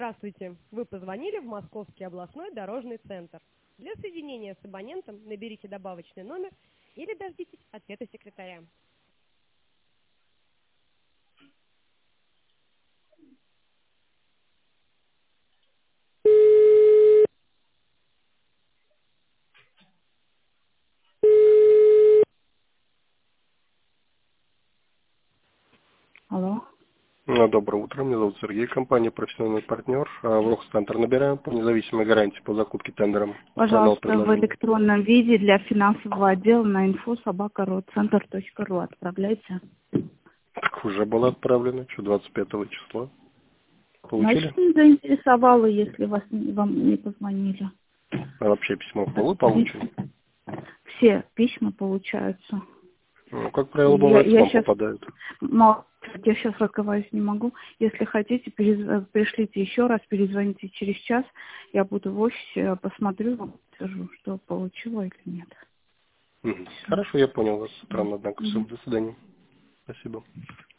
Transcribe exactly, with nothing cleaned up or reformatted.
Здравствуйте. Вы позвонили в Московский областной дорожный центр. Для соединения с абонентом наберите добавочный номер или дождитесь ответа секретаря. Алло. Ну, доброе утро, меня зовут Сергей, компания «Профессиональный партнер». А, В Росцентр набираем по независимой гарантии по закупке тендером. Канал Пожалуйста, в предложений. электронном виде для финансового отдела на инфо собака ротцентр точка ру отправляйте. Так уже было отправлено, что двадцать пятого числа. Получили? Значит, не заинтересовало, если вас не- вам не позвонили. А вообще письмо было получено? Все письма получаются. Ну, как правило, Я, бывает, я вам сейчас попадают. я сейчас разговаривать не могу. Если хотите, перез- пришлите еще раз, перезвоните через час. Я буду в офисе, посмотрю, вам скажу, что получила или нет. Мгм. Всё. Хорошо, я понял вас. Странно, однако. Все, Мгм. до свидания. Спасибо.